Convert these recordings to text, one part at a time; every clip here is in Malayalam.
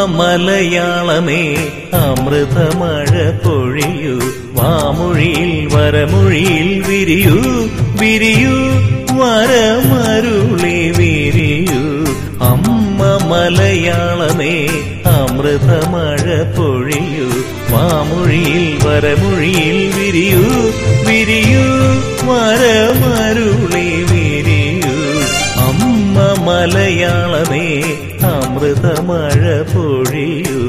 മലയാളമേ അമൃതമഴ പൊഴിയൂ, വാമൊഴിയിൽ വരമൊഴിയിൽ വിരിയൂ വിരിയൂ, വരമരുളി വിരിയൂ. അമ്മ മലയാളമേ അമൃതമഴ പൊഴിയൂ, വാമൊഴിയിൽ വരമൊഴിയിൽ വിരിയൂ വിരിയൂ, വരമരുളി വിരിയൂ. അമ്മ മലയാളമേ അമൃതമഴ പൊഴിയൂ.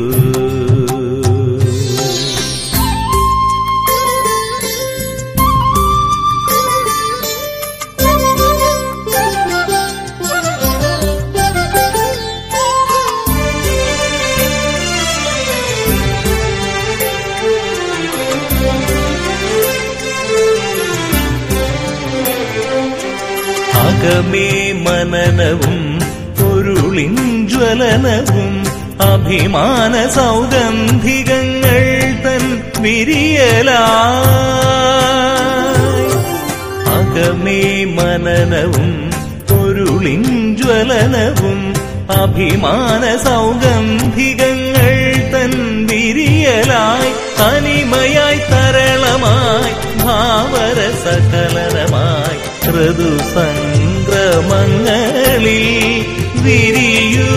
അകമേ മനനവും പൊരുളിഞ്ജ്വലനവും അഭിമാന സൗഗന്ധികങ്ങൾ തൻ വിരിയലായി. അകമേ മനനവും പൊരുളിഞ്ജ്വലനവും അഭിമാന സൗഗന്ധികങ്ങൾ തൻ വിരിയലായി. തനിമയായി തരളമായി ഭാവരസകലനമായി ഋതുസംക്രമങ്ങളിൽ വിരിയൂ.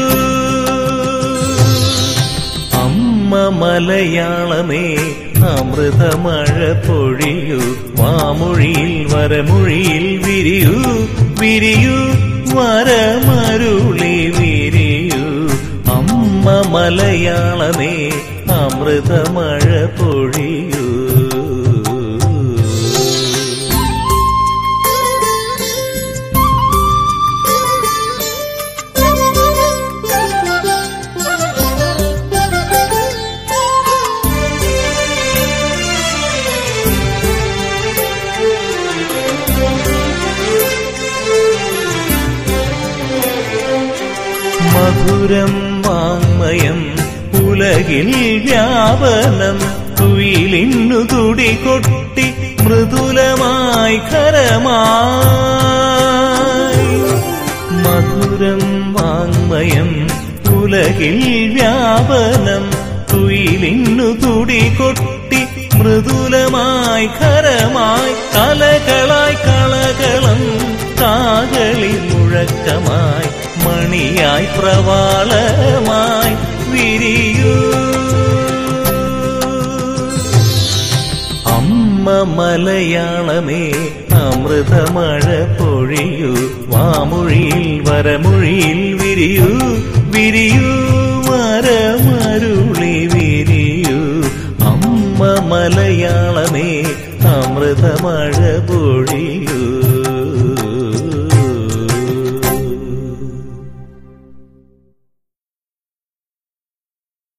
അമ്മ മലയാളമേ അമൃതമഴ പൊഴിയൂ, വാമൊഴിയിൽ വരമൊഴിയിൽ വിരിയൂ വിരിയൂ, വരമരുളി വിരിയൂ. അമ്മ മലയാളമേ അമൃതമഴ പൊഴിയൂ. മധുരം വാങ്മയം ഉലകിൽ വ്യാപനം, കുയിലിന്നു തുടികൊട്ടി മൃദുലമായി ഖരമായി. മധുരം വാങ്മയം ഉലകിൽ വ്യാപനം, കുയിലിന്നു തുടികൊട്ടി മൃദുലമായി ഖരമായി. കലകളായി കളകളം കാകളി മുഴക്കമായി, മണിയായി പ്രവാളമായി വിരിയൂ. അമ്മ മലയാളമേ അമൃതമഴ പൊഴിയൂ, വാമൊഴിയിൽ വരമൊഴിയിൽ വിരിയൂ വിരിയൂ, വരമരുളി വിരിയൂ. അമ്മ മലയാളമേ അമൃതമഴ പൊഴിയൂ.